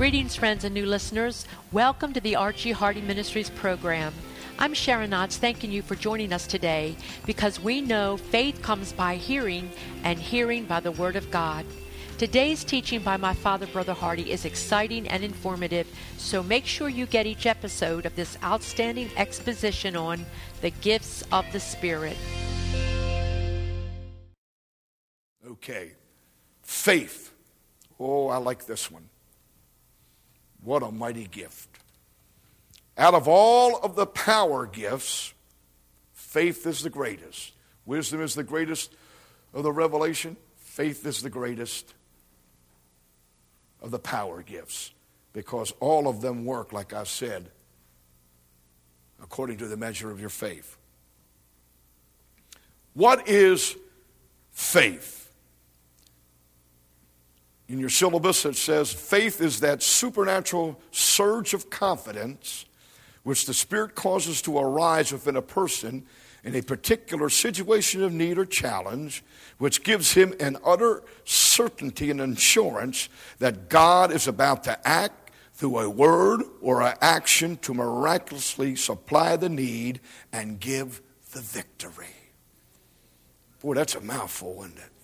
Greetings, friends and new listeners. Welcome to the Archie Hardy Ministries program. I'm Sharon Knotts, thanking you for joining us today because we know faith comes by hearing and hearing by the Word of God. Today's teaching by my father, Brother Hardy, is exciting and informative, so make sure you get each episode of this outstanding exposition on the gifts of the Spirit. Okay, faith. Oh, I like this one. What a mighty gift. Out of all of the power gifts, faith is the greatest. Wisdom is the greatest of the revelation. Faith is the greatest of the power gifts, because all of them work, like I said, according to the measure of your faith. What is faith? In your syllabus it says, faith is that supernatural surge of confidence which the Spirit causes to arise within a person in a particular situation of need or challenge, which gives him an utter certainty and assurance that God is about to act through a word or an action to miraculously supply the need and give the victory. Boy, that's a mouthful, isn't it?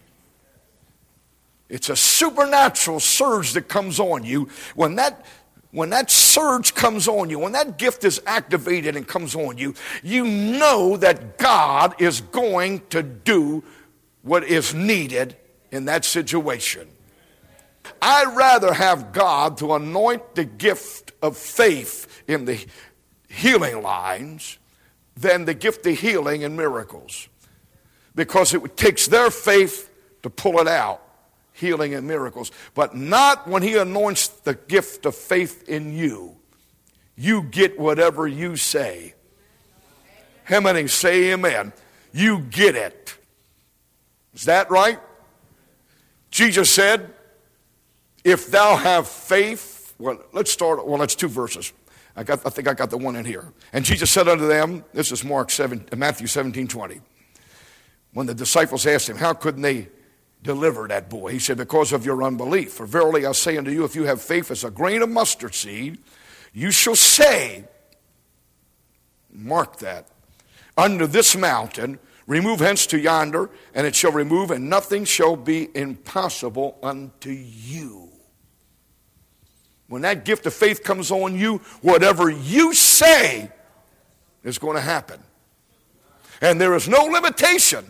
It's a supernatural surge that comes on you. When that surge comes on you, when that gift is activated and comes on you, you know that God is going to do what is needed in that situation. I'd rather have God to anoint the gift of faith in the healing lines than the gift of healing and miracles, because it takes their faith to pull it out. Healing and miracles, but not when he anoints the gift of faith in you. You get whatever you say. How many say amen? You get it. Is that right? Jesus said, if thou have faith, that's two verses. I think I got the one in here. And Jesus said unto them, this is Matthew 17:20. When the disciples asked him, how couldn't they deliver that boy? He said, because of your unbelief. For verily I say unto you, if you have faith as a grain of mustard seed, you shall say, mark that, unto this mountain, remove hence to yonder, and it shall remove, and nothing shall be impossible unto you. When that gift of faith comes on you, whatever you say is going to happen. And there is no limitation.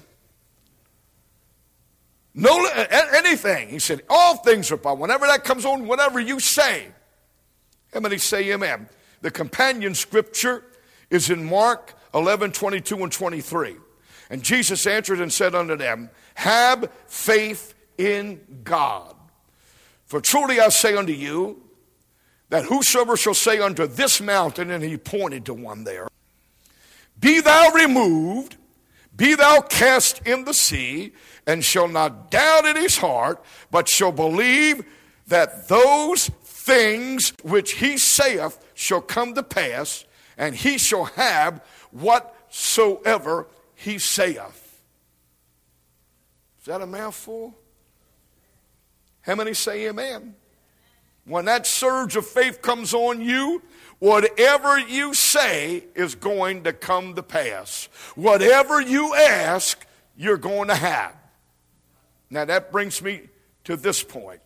Anything. He said, all things are possible. Whenever that comes on, whatever you say. How many say amen? The companion scripture is in Mark 11:22 and 23. And Jesus answered and said unto them, have faith in God. For truly I say unto you, that whosoever shall say unto this mountain, and he pointed to one there, be thou removed, be thou cast in the sea, and shall not doubt in his heart, but shall believe that those things which he saith shall come to pass, and he shall have whatsoever he saith. Is that a mouthful? How many say amen? When that surge of faith comes on you, whatever you say is going to come to pass. Whatever you ask, you're going to have. Now that brings me to this point.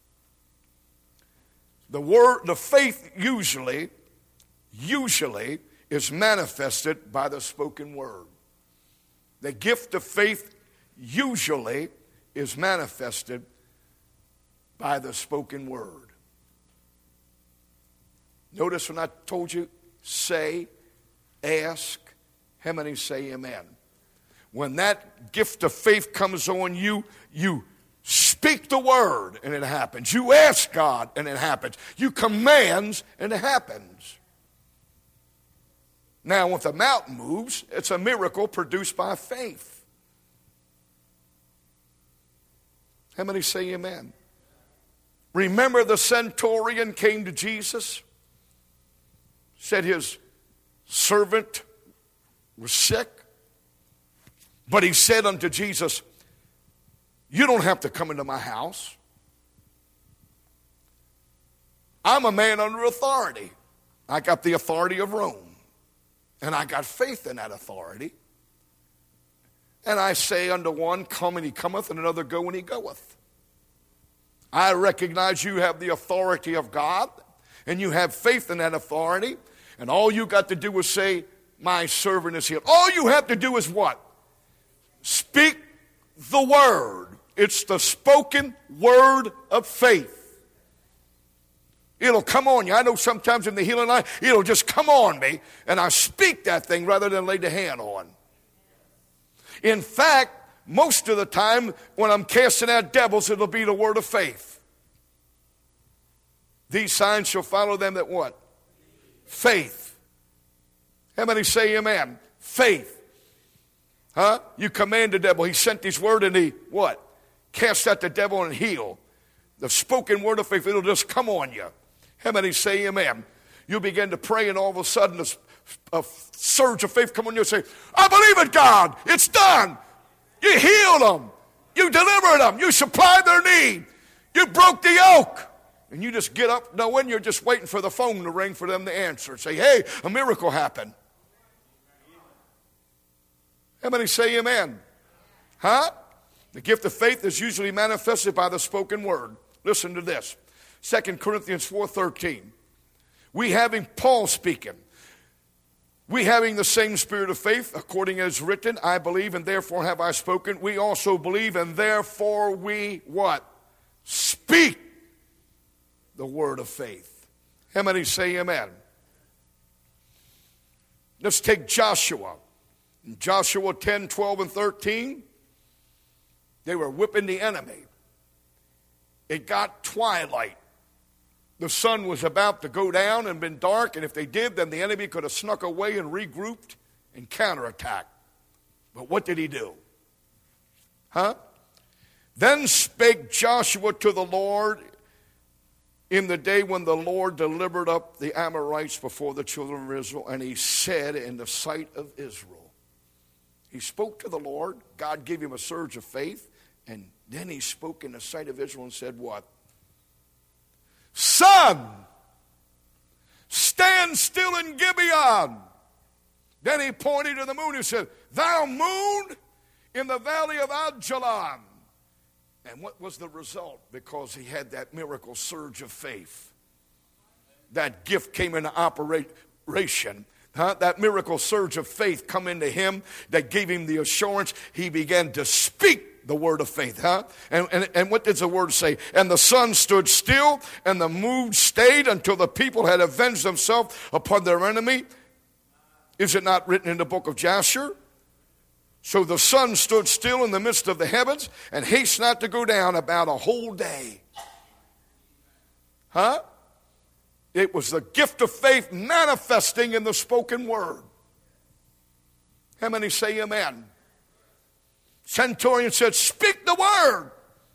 The faith usually is manifested by the spoken word. The gift of faith usually is manifested by the spoken word. Notice when I told you, say, ask, how many say amen? When that gift of faith comes on you, you speak the word and it happens. You ask God and it happens. You command and it happens. Now, if the mountain moves, it's a miracle produced by faith. How many say amen? Remember the centurion came to Jesus, said his servant was sick, but he said unto Jesus, you don't have to come into my house. I'm a man under authority. I got the authority of Rome. And I got faith in that authority. And I say unto one, come, and he cometh, and another, go, and he goeth. I recognize you have the authority of God, and you have faith in that authority, and all you got to do is say, my servant is healed. All you have to do is what? Speak the word. It's the spoken word of faith. It'll come on you. I know sometimes in the healing line, it'll just come on me, and I speak that thing rather than lay the hand on. In fact, most of the time when I'm casting out devils, it'll be the word of faith. These signs shall follow them that what? Faith. How many say amen? Faith. Huh? You command the devil. He sent his word and he what? Cast out the devil and heal. The spoken word of faith, it'll just come on you. How many say amen? You begin to pray and all of a sudden a surge of faith come on you and say, I believe it, God. It's done. You healed them. You delivered them. You supplied their need. You broke the yoke. And you just get up knowing you're just waiting for the phone to ring for them to answer. Say, hey, a miracle happened. How many say amen? Huh? The gift of faith is usually manifested by the spoken word. Listen to this. 2 Corinthians 4:13. We having Paul speaking. We having the same spirit of faith, according as written, I believe and therefore have I spoken. We also believe and therefore we what? Speak the word of faith. How many say amen? Let's take Joshua. In Joshua 10, 12, and 13, they were whipping the enemy. It got twilight. The sun was about to go down and been dark, and if they did, then the enemy could have snuck away and regrouped and counterattacked. But what did he do? Huh? Then spake Joshua to the Lord in the day when the Lord delivered up the Amorites before the children of Israel, and he said in the sight of Israel, he spoke to the Lord. God gave him a surge of faith, and then he spoke in the sight of Israel and said what? Sun, stand still in Gibeon. Then he pointed to the moon and said, thou moon in the valley of Ajalon. And what was the result? Because he had that miracle surge of faith. That gift came into operation. That miracle surge of faith come into him that gave him the assurance. He began to speak the word of faith. And what does the word say? And the sun stood still and the moon stayed until the people had avenged themselves upon their enemy. Is it not written in the book of Jasher? So the sun stood still in the midst of the heavens and haste not to go down about a whole day. Huh? It was the gift of faith manifesting in the spoken word. How many say amen? Centurion said, speak the word.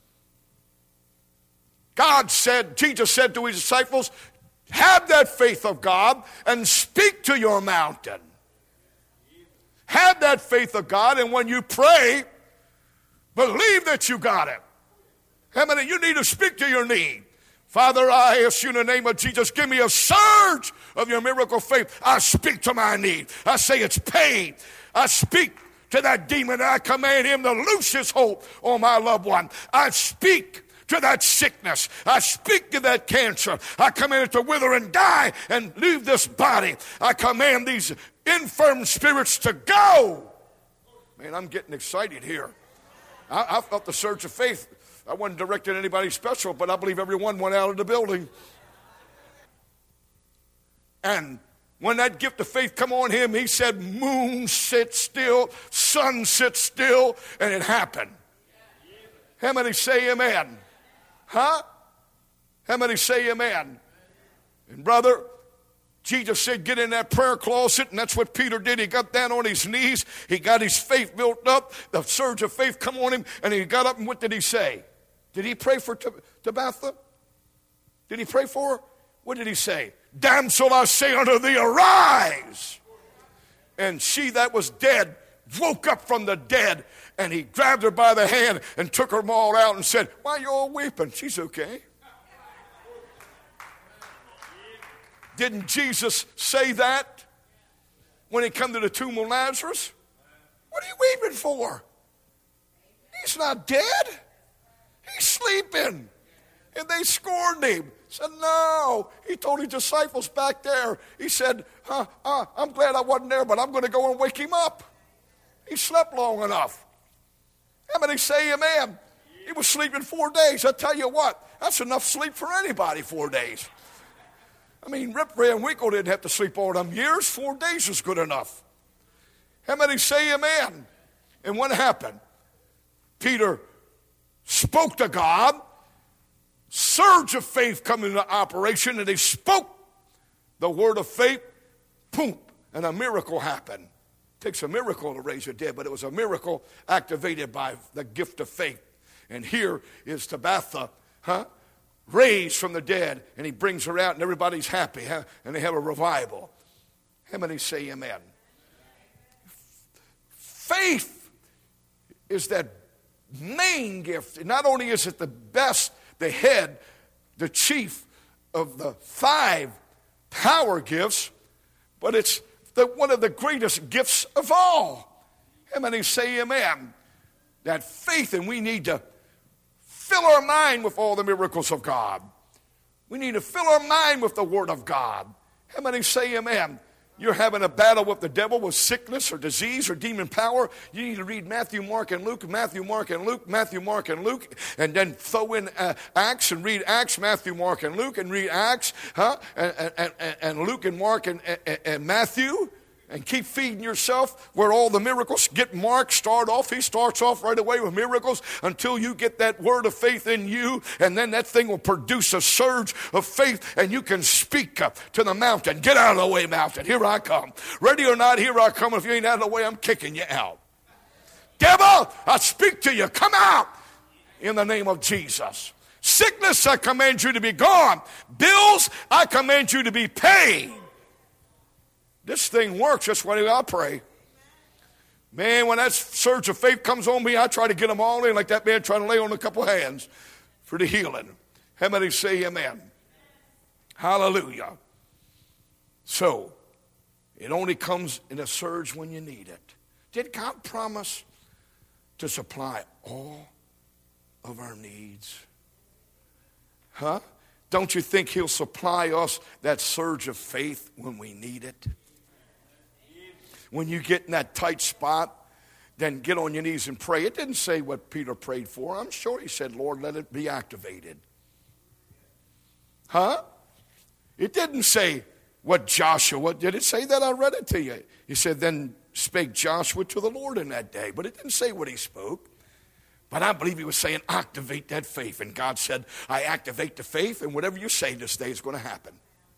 Jesus said to his disciples, have that faith of God and speak to your mountain. Have that faith of God, and when you pray, believe that you got it. How many? You need to speak to your need. Father, I ask you in the name of Jesus, give me a surge of your miracle faith. I speak to my need. I say it's paid. I speak to that demon. I command him to loose his hold on my loved one. I speak to that sickness. I speak to that cancer. I command it to wither and die and leave this body. I command these infirm spirits to go. Man, I'm getting excited here. I felt the surge of faith. I wasn't directing anybody special, but I believe everyone went out of the building. And when that gift of faith come on him, he said, moon sit still, sun sit still, and it happened. How many say amen? Huh? How many say amen? And brother, Jesus said, get in that prayer closet, and that's what Peter did. He got down on his knees. He got his faith built up. The surge of faith come on him, and he got up, and what did he say? Did he pray for Tabitha? Did he pray for her? What did he say? Damsel, I say unto thee, arise. And she that was dead woke up from the dead, and he grabbed her by the hand and took her all out and said, why are you all weeping? She's okay. Didn't Jesus say that when he come to the tomb of Lazarus? What are you weeping for? He's not dead. He's sleeping. And they scorned him. Said, no. He told his disciples back there. He said, I'm glad I wasn't there, but I'm going to go and wake him up. He slept long enough. How many say amen? He was sleeping 4 days. I tell you what, that's enough sleep for anybody, 4 days. I mean, Rip Van Winkle didn't have to sleep all them years. 4 days was good enough. How many say amen? And what happened? Peter spoke to God. Surge of faith come into operation, and he spoke the word of faith. Boom, and a miracle happened. It takes a miracle to raise a dead, but it was a miracle activated by the gift of faith. And here is Tabitha, raised from the dead, and he brings her out, and everybody's happy, and they have a revival. How many say amen? Faith is that main gift. Not only is it the best, the head, the chief of the 5 power gifts, but it's one of the greatest gifts of all. How many say amen? That faith, and we need to fill our mind with all the miracles of God. We need to fill our mind with the Word of God. How many say amen? You're having a battle with the devil, with sickness or disease or demon power. You need to read Matthew, Mark, and Luke, Matthew, Mark, and Luke, Matthew, Mark, and Luke, and then throw in Acts and read Acts, Matthew, Mark, and Luke, and read Acts, and Luke and Mark and Matthew. And keep feeding yourself where all the miracles. Get Mark, start off. He starts off right away with miracles until you get that word of faith in you. And then that thing will produce a surge of faith, and you can speak up to the mountain. Get out of the way, mountain. Here I come. Ready or not, here I come. If you ain't out of the way, I'm kicking you out. Devil, I speak to you. Come out in the name of Jesus. Sickness, I command you to be gone. Bills, I command you to be paid. This thing works. That's why I pray. Man, when that surge of faith comes on me, I try to get them all in like that man trying to lay on a couple hands for the healing. How many say amen? Hallelujah. So, it only comes in a surge when you need it. Did God promise to supply all of our needs? Don't you think he'll supply us that surge of faith when we need it? When you get in that tight spot, then get on your knees and pray. It didn't say what Peter prayed for. I'm sure he said, Lord, let it be activated. It didn't say what Joshua, did it say that? I read it to you. He said, then spake Joshua to the Lord in that day. But it didn't say what he spoke. But I believe he was saying, activate that faith. And God said, I activate the faith, and whatever you say this day is going to happen.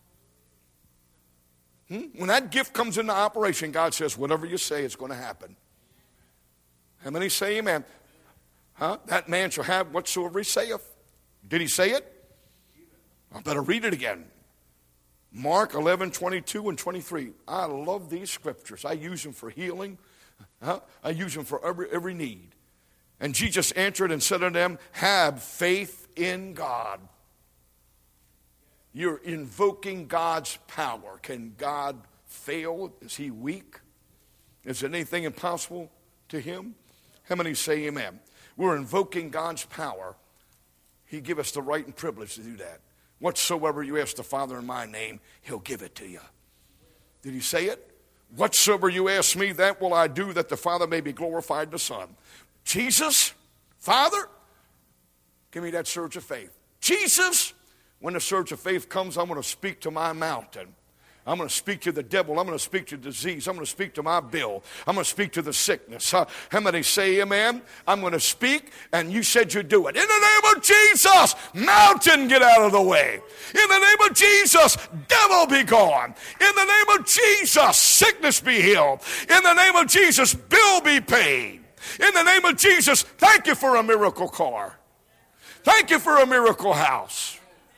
When that gift comes into operation, God says, whatever you say is going to happen. How many say amen? That man shall have whatsoever he saith. Did he say it? I better read it again. Mark 11:22 and 23. I love these scriptures. I use them for healing. I use them for every need. And Jesus answered and said unto them, have faith in God. You're invoking God's power. Can God fail? Is he weak? Is there anything impossible to him? How many say amen? We're invoking God's power. He give us the right and privilege to do that. Whatsoever you ask the Father in my name, he'll give it to you. Did he say it? Whatsoever you ask me, that will I do, that the Father may be glorified in the Son. Jesus, Father, give me that surge of faith. Jesus, when the surge of faith comes, I'm going to speak to my mountain. I'm going to speak to the devil. I'm going to speak to disease. I'm going to speak to my bill. I'm going to speak to the sickness. How many say amen? I'm going to speak, and you said you'd do it. In the name of Jesus, mountain, get out of the way. In the name of Jesus, devil, be gone. In the name of Jesus, sickness be healed. In the name of Jesus, bill be paid. In the name of Jesus, thank you for a miracle car. Thank you for a miracle house.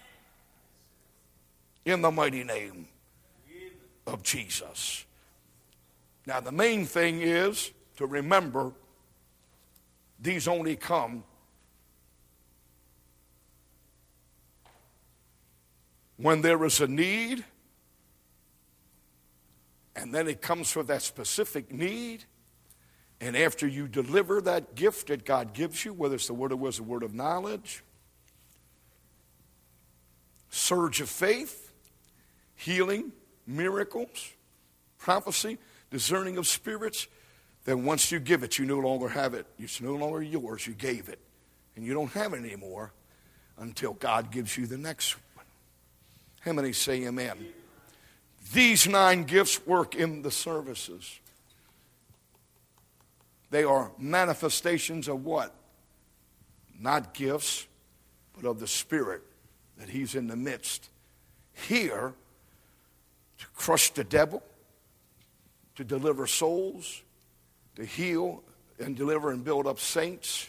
In the mighty name of Jesus. Now, the main thing is to remember these only come when there is a need And then it comes with that specific need. And after you deliver that gift that God gives you, whether it's the word of wisdom, word of knowledge, surge of faith, healing, miracles, prophecy, discerning of spirits, then once you give it, you no longer have it. It's no longer yours. You gave it. And you don't have it anymore until God gives you the next one. How many say amen? These 9 gifts work in the services. They are manifestations of what? Not gifts, but of the Spirit that He's in the midst. Here, to crush the devil, to deliver souls, to heal and deliver and build up saints,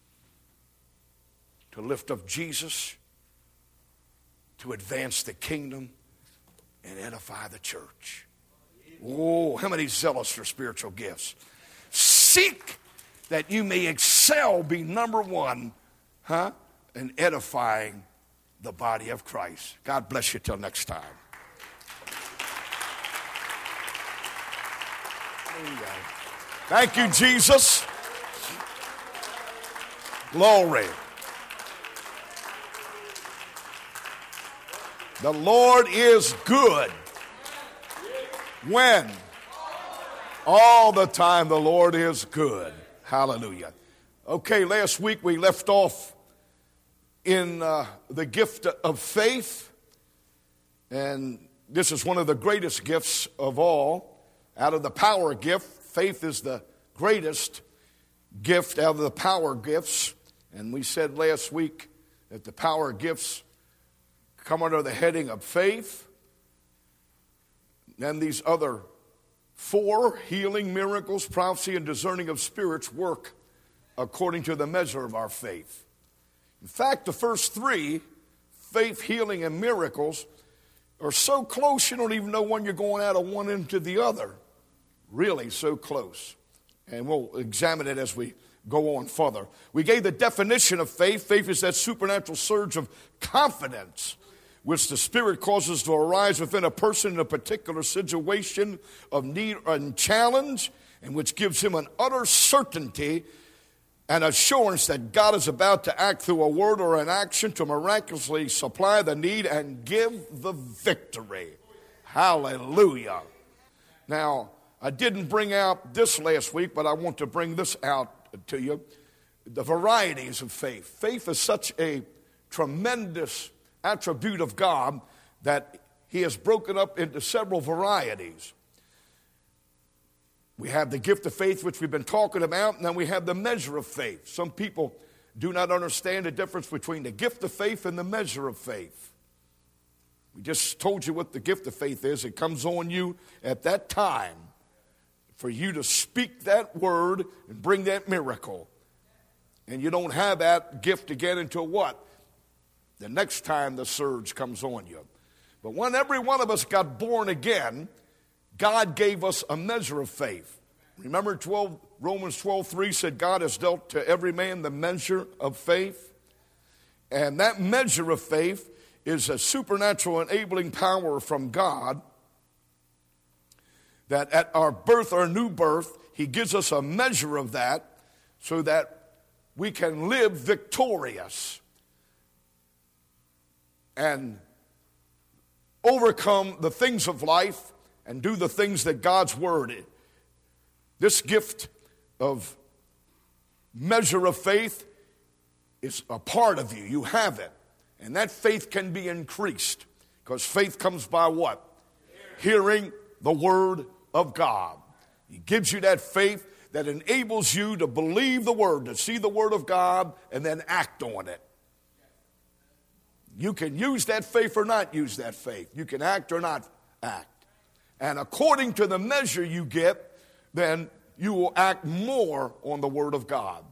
to lift up Jesus, to advance the kingdom and edify the church. Oh, how many zealous for spiritual gifts? Seek that you may excel, be number one, in edifying the body of Christ. God bless you till next time. Thank you, Jesus. Glory. The Lord is good. When? All the time the Lord is good. Hallelujah. Okay, last week we left off in the gift of faith. And this is one of the greatest gifts of all. Out of the power gift, faith is the greatest gift out of the power gifts. And we said last week that the power gifts come under the heading of faith. Then these other 4, healing, miracles, prophecy, and discerning of spirits, work according to the measure of our faith. In fact, the first 3, faith, healing, and miracles, are so close you don't even know when you're going out of one into the other. Really so close. And we'll examine it as we go on further. We gave the definition of faith. Faith is that supernatural surge of confidence which the Spirit causes to arise within a person in a particular situation of need and challenge, and which gives him an utter certainty and assurance that God is about to act through a word or an action to miraculously supply the need and give the victory. Hallelujah. Now, I didn't bring out this last week, but I want to bring this out to you. The varieties of faith. Faith is such a tremendous attribute of God that He has broken up into several varieties. We have the gift of faith, which we've been talking about, and then we have the measure of faith. Some people do not understand the difference between the gift of faith and the measure of faith. We just told you what the gift of faith is. It comes on you at that time for you to speak that word and bring that miracle. And you don't have that gift again until what? The next time the surge comes on you. But when every one of us got born again, God gave us a measure of faith. Remember Romans 12:3 said God has dealt to every man the measure of faith. And that measure of faith is a supernatural enabling power from God that at our birth, our new birth, He gives us a measure of that so that we can live victorious and overcome the things of life and do the things that God's word is. This gift of measure of faith is a part of you. You have it. And that faith can be increased because faith comes by what? Hearing the word of God. He gives you that faith that enables you to believe the word, to see the word of God, and then act on it. You can use that faith or not use that faith. You can act or not act. And according to the measure you get, then you will act more on the word of God.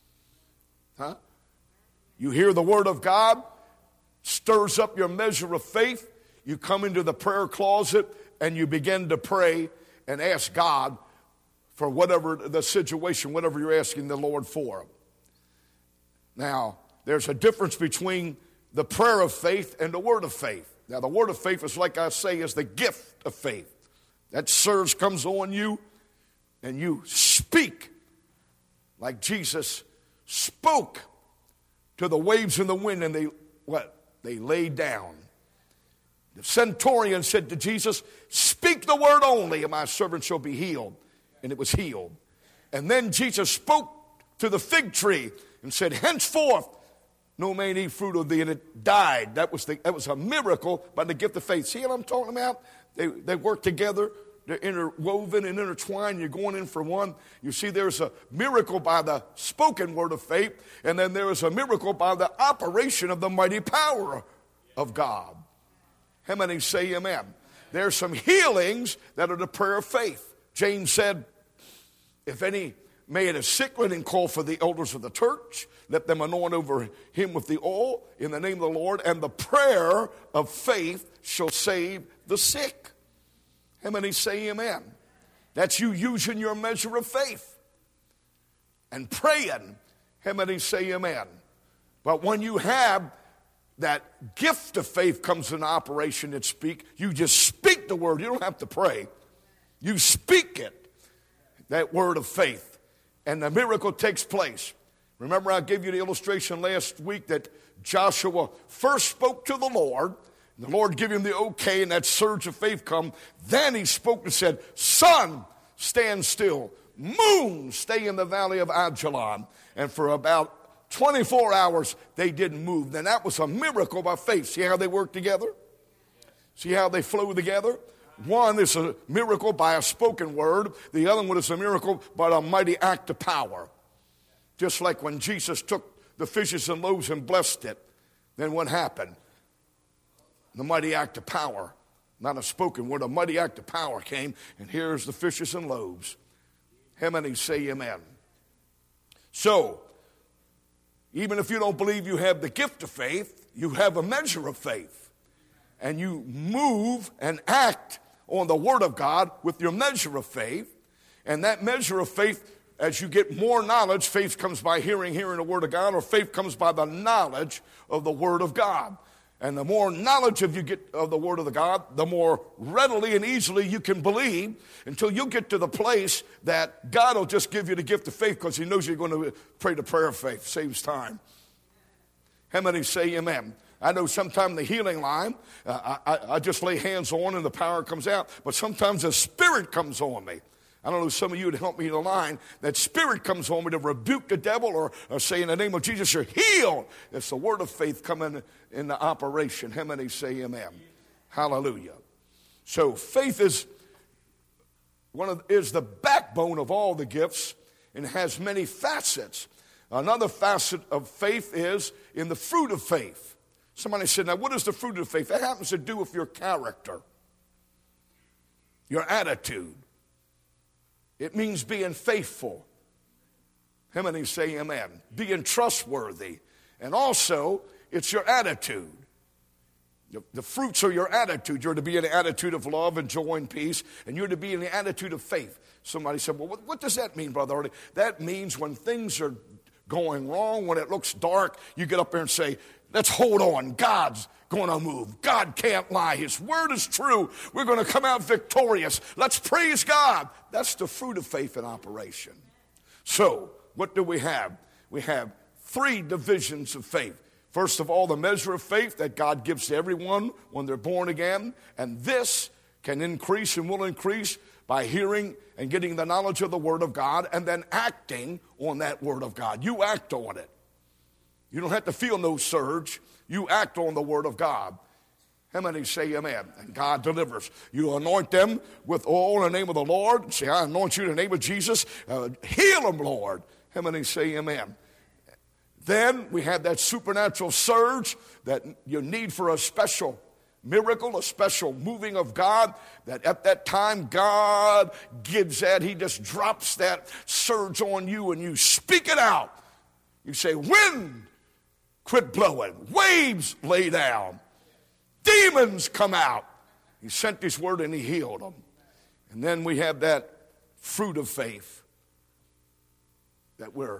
You hear the word of God, stirs up your measure of faith. You come into the prayer closet and you begin to pray and ask God for whatever the situation, whatever you're asking the Lord for. Now, there's a difference between the prayer of faith and the word of faith. Now, the word of faith is, like I say, is the gift of faith. That surge comes on you, and you speak like Jesus spoke to the waves and the wind, and they laid down. The centurion said to Jesus, "Speak the word only, and my servant shall be healed." And it was healed. And then Jesus spoke to the fig tree and said, "Henceforth no man eat fruit of thee," and it died. That was a miracle by the gift of faith. See what I'm talking about? They work together. They're interwoven and intertwined. You're going in for one. You see, there's a miracle by the spoken word of faith, and then there is a miracle by the operation of the mighty power of God. How many say amen? There's some healings that are the prayer of faith. James said, "If any man is sick, let him call for the elders of the church. Let them anoint over him with the oil in the name of the Lord, and the prayer of faith shall save the sick." How many say amen? That's you using your measure of faith and praying. How many say amen? But when you have that gift of faith comes in operation and speak, you just speak the word. You don't have to pray. You speak it, that word of faith, and the miracle takes place. Remember, I gave you the illustration last week that Joshua first spoke to the Lord. The Lord gave him the okay, and that surge of faith come. Then he spoke and said, "Sun, stand still. Moon, stay in the valley of Ajalon." And for about 24 hours, they didn't move. Then that was a miracle by faith. See how they work together? See how they flow together? One is a miracle by a spoken word. The other one is a miracle by a mighty act of power. Just like when Jesus took the fishes and loaves and blessed it. Then what happened? The mighty act of power, not a spoken word, a mighty act of power came, and here's the fishes and loaves. How many say amen? So, even if you don't believe you have the gift of faith, you have a measure of faith. And you move and act on the word of God with your measure of faith. And that measure of faith, as you get more knowledge, faith comes by hearing the word of God, or faith comes by the knowledge of the word of God. And the more knowledge you get of the word of God, the more readily and easily you can believe, until you get to the place that God will just give you the gift of faith because he knows you're going to pray the prayer of faith. Saves time. How many say amen? I know sometimes the healing line, I just lay hands on and the power comes out. But sometimes the Spirit comes on me. I don't know, some of you would help me in the line. That Spirit comes on me to rebuke the devil or say, "In the name of Jesus, you're healed." It's the word of faith coming into operation. How many say amen? Hallelujah. So faith is the backbone of all the gifts and has many facets. Another facet of faith is in the fruit of faith. Somebody said, "Now what is the fruit of faith?" That happens to do with your character, your attitude. It means being faithful. How many say amen? Being trustworthy. And also, it's your attitude. The fruits are your attitude. You're to be in an attitude of love and joy and peace, and you're to be in the attitude of faith. Somebody said, "Well, what does that mean, Brother Hardy?" That means when things are going wrong, when it looks dark, you get up there and say, "Let's hold on. God's going to move. God can't lie. His word is true. We're going to come out victorious. Let's praise God." That's the fruit of faith in operation. So, what do we have? We have three divisions of faith. First of all, the measure of faith that God gives to everyone when they're born again. And this can increase and will increase by hearing and getting the knowledge of the word of God and then acting on that word of God. You act on it. You don't have to feel no surge. You act on the word of God. How many say amen? And God delivers. You anoint them with oil in the name of the Lord. Say, "I anoint you in the name of Jesus. Heal them, Lord." How many say amen? Then we have that supernatural surge that you need for a special miracle, a special moving of God, that at that time God gives that. He just drops that surge on you and you speak it out. You say, "Wind, quit blowing. Waves, lay down. Demons, come out." He sent his word and he healed them. And then we have that fruit of faith that we're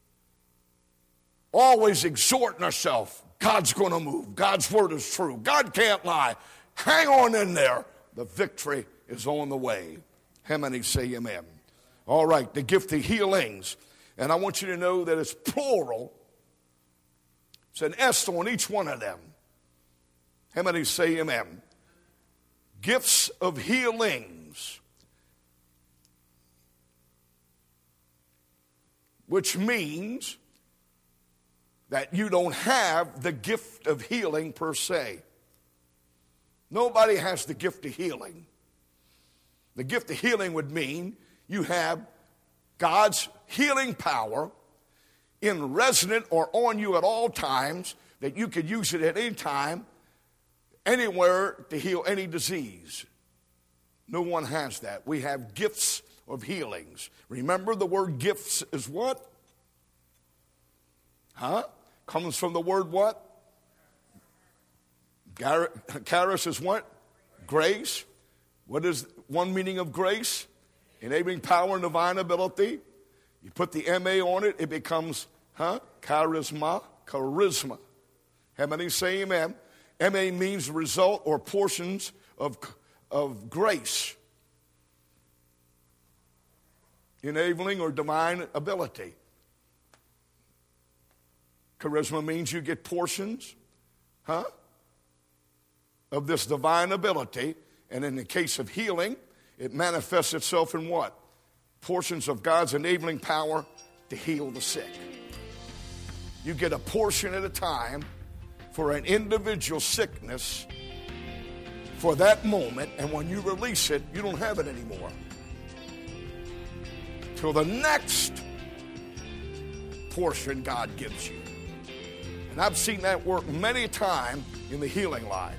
always exhorting ourselves. God's going to move. God's word is true. God can't lie. Hang on in there. The victory is on the way. How many say amen? All right, the gift of healings. And I want you to know that it's plural. It's an S on each one of them. How many say amen? Gifts of healings. Which means that you don't have the gift of healing per se. Nobody has the gift of healing. The gift of healing would mean you have God's healing power in resident or on you at all times, that you could use it at any time, anywhere, to heal any disease. No one has that. We have gifts of healings. Remember, the word gifts is what? Comes from the word what? Charis is what? Grace. What is one meaning of grace? Enabling power and divine ability. You put the M-A on it, it becomes, charisma. Charisma. How many say amen? M-A means result or portions of grace. Enabling or divine ability. Charisma means you get portions, of this divine ability. And in the case of healing, it manifests itself in what? Portions of God's enabling power to heal the sick. You get a portion at a time for an individual sickness for that moment, and when you release it, you don't have it anymore. Till the next portion God gives you. And I've seen that work many times in the healing line.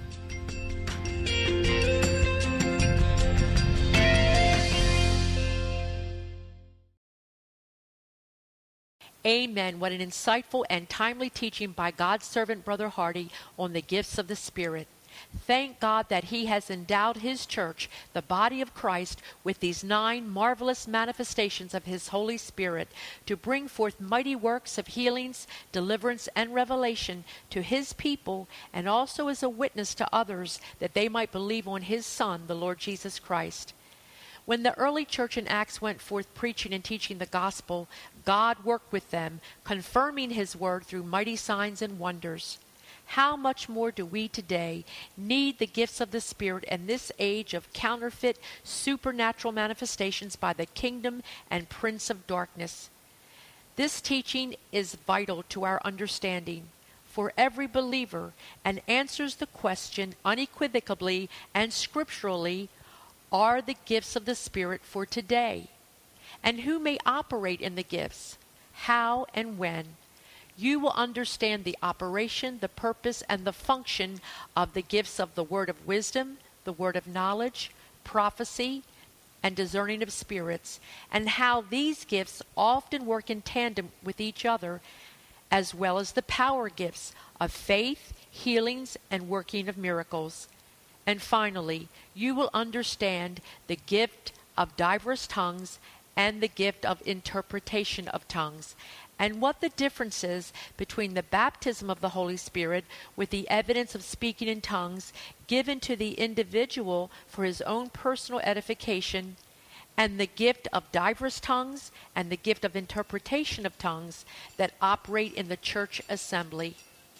Amen. What an insightful and timely teaching by God's servant, Brother Hardy, on the gifts of the Spirit. Thank God that He has endowed His church, the body of Christ, with these 9 marvelous manifestations of His Holy Spirit to bring forth mighty works of healings, deliverance, and revelation to His people, and also as a witness to others that they might believe on His Son, the Lord Jesus Christ. When the early church in Acts went forth preaching and teaching the gospel, God worked with them, confirming His word through mighty signs and wonders. How much more do we today need the gifts of the Spirit in this age of counterfeit, supernatural manifestations by the kingdom and prince of darkness? This teaching is vital to our understanding for every believer and answers the question unequivocally and scripturally, are the gifts of the Spirit for today? And who may operate in the gifts? How and when? You will understand the operation, the purpose, and the function of the gifts of the word of wisdom, the word of knowledge, prophecy, and discerning of spirits, and how these gifts often work in tandem with each other, as well as the power gifts of faith, healings, and working of miracles. And finally, you will understand the gift of diverse tongues and the gift of interpretation of tongues, and what the difference is between the baptism of the Holy Spirit with the evidence of speaking in tongues given to the individual for his own personal edification, and the gift of diverse tongues and the gift of interpretation of tongues that operate in the church assembly.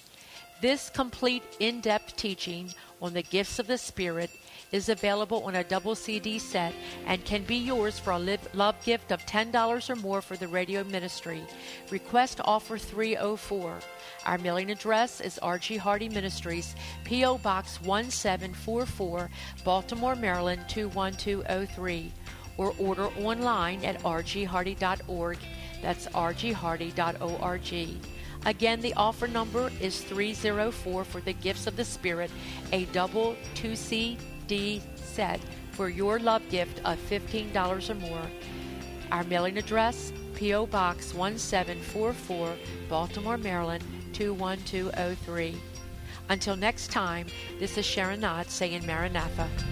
This complete in-depth teaching on the gifts of the Spirit is available on a double CD set and can be yours for a love gift of $10 or more for the radio ministry. Request offer 304. Our mailing address is R.G. Hardy Ministries, P.O. Box 1744, Baltimore, Maryland 21203, or order online at rghardy.org. That's rghardy.org. Again, the offer number is 304 for the gifts of the Spirit, a double 2CD set for your love gift of $15 or more. Our mailing address, P.O. Box 1744, Baltimore, Maryland 21203. Until next time, this is Sharon Knott saying Maranatha.